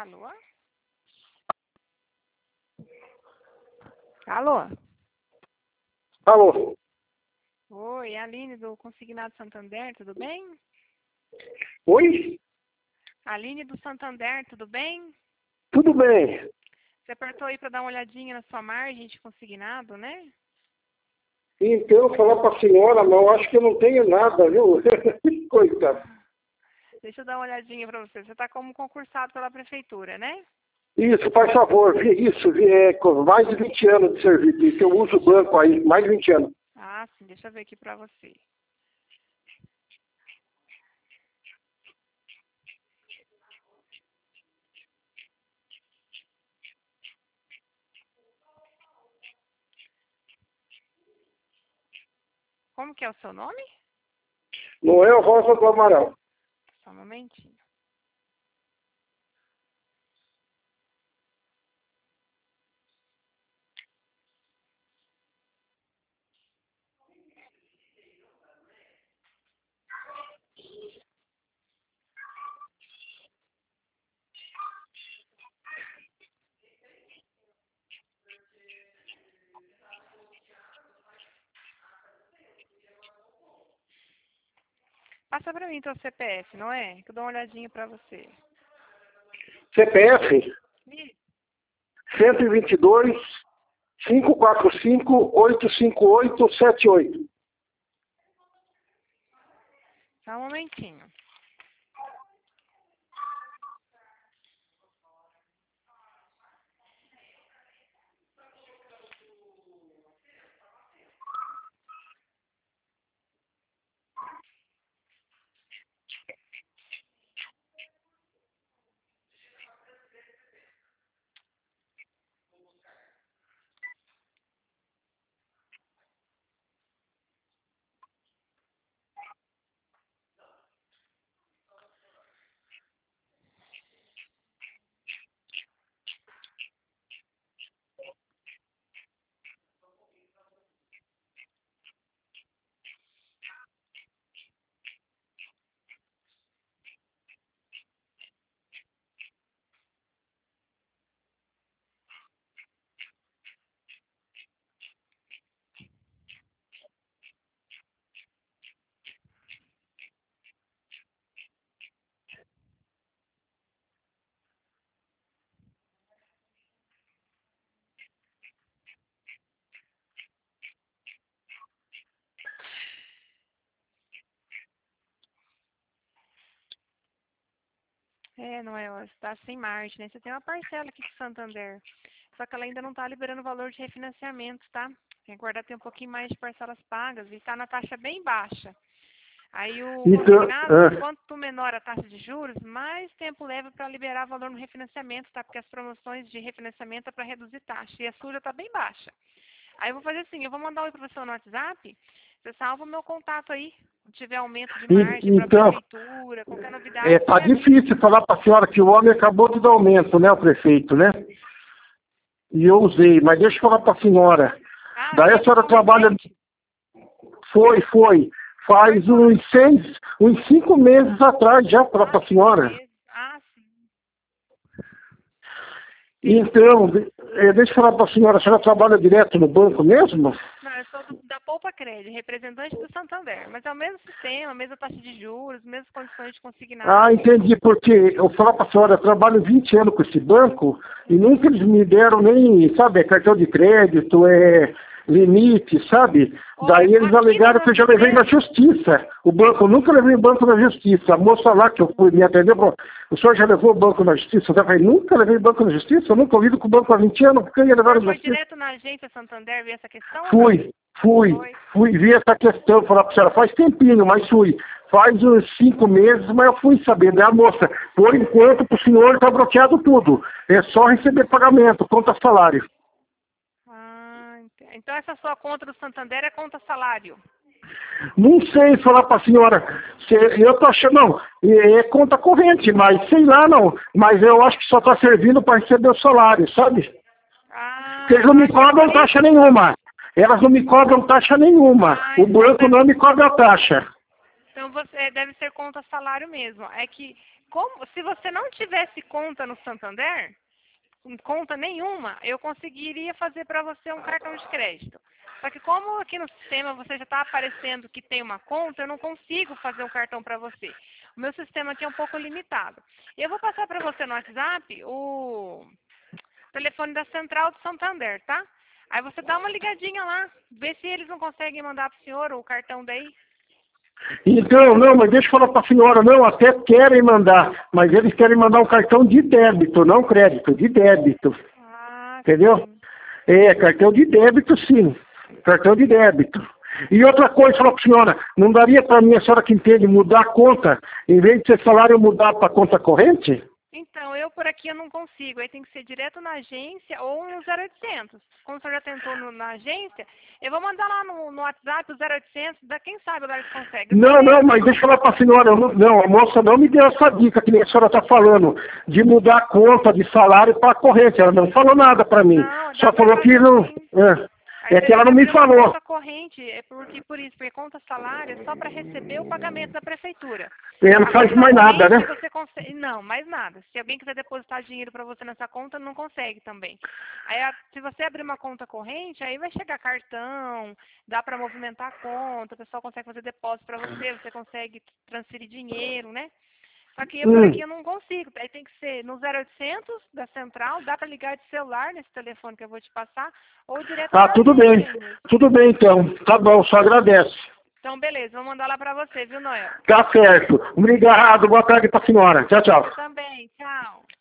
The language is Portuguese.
Alô? Alô? Alô? Oi, é a Aline do Consignado Santander, tudo bem? Oi? Aline do Santander, tudo bem? Tudo bem. Você apertou aí para dar uma olhadinha na sua margem de consignado, né? Então, falar para a senhora, mas eu acho que eu não tenho nada, viu? Coitado. Deixa eu dar uma olhadinha para você. Você está como concursado pela prefeitura, né? Isso, faz favor, com mais de 20 anos de serviço, que eu uso o banco aí, mais de 20 anos. Ah, sim, deixa eu ver aqui para você. Como que é o seu nome? Noel Rosa do Amaral. Só um momentinho. Passa para mim teu CPF, não é? Que eu dou uma olhadinha para você. CPF Ih, 122 545 85878. só um momentinho. É, não é? Você está sem margem, né? Você tem uma parcela aqui do Santander. Só que ela ainda não está liberando o valor de refinanciamento, tá? Tem que guardar ter um pouquinho mais de parcelas pagas e está na taxa bem baixa. Aí o Então, consignado, quanto menor a taxa de juros, mais tempo leva para liberar valor no refinanciamento, tá? Porque as promoções de refinanciamento é para reduzir taxa. E a sua já está bem baixa. Aí eu vou fazer assim, eu vou mandar um oi para você no WhatsApp, você salva o meu contato aí. Se tiver aumento de margem para a então, prefeitura, qualquer novidade, você tá me avisa. difícil falar para a senhora que o homem acabou de dar aumento, né, o prefeito, né? E eu usei, mas deixa eu falar para a senhora. Ah, Daí foi a senhora tão trabalha, recente? foi, faz uns 5 meses atrás já para a 5 senhora. meses. Ah, sim. Então, deixa eu falar para a senhora trabalha direto no banco mesmo? Não, eu sou da Poupa Crédito, representante do Santander. Mas é o mesmo sistema, a mesma taxa de juros, mesmas condições de Ah, consignado. entendi, porque eu falo para a senhora, eu trabalho 20 anos com esse banco e nunca eles me deram nem, sabe, cartão de crédito, limite, sabe? Olha, Daí eles aqui no alegaram que eu meu já levei na sistema, justiça. O banco, eu nunca levei o banco na justiça. A moça lá que eu fui me atender falou, o senhor já levou o banco na justiça? Eu falei, nunca levei o banco na justiça, eu nunca ouvido com o banco há 20 anos, porque eu ia o levar senhor na foi justiça. direto na agência Santander ver essa questão ou não? Fui, fui, Foi. fui ver essa questão, falar para a senhora, faz tempinho, mas fui. Faz uns 5 meses, mas eu fui saber, né, moça? Por enquanto, para o senhor está bloqueado tudo. É só receber pagamento, conta salário. Ah, então essa sua conta do Santander é conta salário. Não sei falar para a senhora, eu tô achando, não, é conta corrente, mas sei lá, não. Mas eu acho que só está servindo para receber o salário, sabe? Porque Ah, eles não eu me acho que é por cobram taxa isso. nenhuma. Elas não me cobram taxa nenhuma. Ah, O então banco não me cobra taxa. então você deve ser conta salário mesmo. É que como, se você não tivesse conta no Santander, conta nenhuma, eu conseguiria fazer para você um cartão de crédito. Só que como aqui no sistema você já está aparecendo que tem uma conta, eu não consigo fazer um cartão para você. O meu sistema aqui é um pouco limitado. Eu vou passar para você no WhatsApp o telefone da Central do Santander, tá? Aí você dá uma ligadinha lá, vê se eles não conseguem mandar para o senhor o cartão daí. Então, não, mas deixa eu falar para a senhora, não, até querem mandar, mas eles querem mandar um cartão de débito, não crédito, de débito. Ah, Entendeu? sim. É, cartão de débito, sim. Cartão de débito. E outra coisa, falar para a senhora, não daria para mim, a senhora que entende, mudar a conta, em vez de ser salário, mudar para conta corrente? Então, eu por aqui eu não consigo. Aí tem que ser direto na agência ou no 0800. Como o senhor já tentou na agência, eu vou mandar lá no WhatsApp o 0800, quem sabe agora eles conseguem. Não, mas deixa eu falar para a senhora, não, a moça não me deu essa dica que nem a senhora está falando, de mudar a conta de salário para corrente. Ela não falou nada para mim. Não, Só falou que não. É que ela não me falou. Conta corrente, porque conta salário é só para receber o pagamento da prefeitura. Ela não faz mais nada, né? Você consegue, não, mais nada. Se alguém quiser depositar dinheiro para você nessa conta, não consegue também. Aí, se você abrir uma conta corrente, aí vai chegar cartão, dá para movimentar a conta, o pessoal consegue fazer depósito para você, você consegue transferir dinheiro, né? Só que eu por aqui eu não consigo. Aí tem que ser no 0800 da central, dá para ligar de celular nesse telefone que eu vou te passar, ou direto na tudo bem. agência. Tudo bem então. Tá bom, só agradece. Então, beleza, vou mandar lá para você, viu, Noel? Tá certo. Obrigado, boa tarde para a senhora. Tchau, tchau. Também, tchau.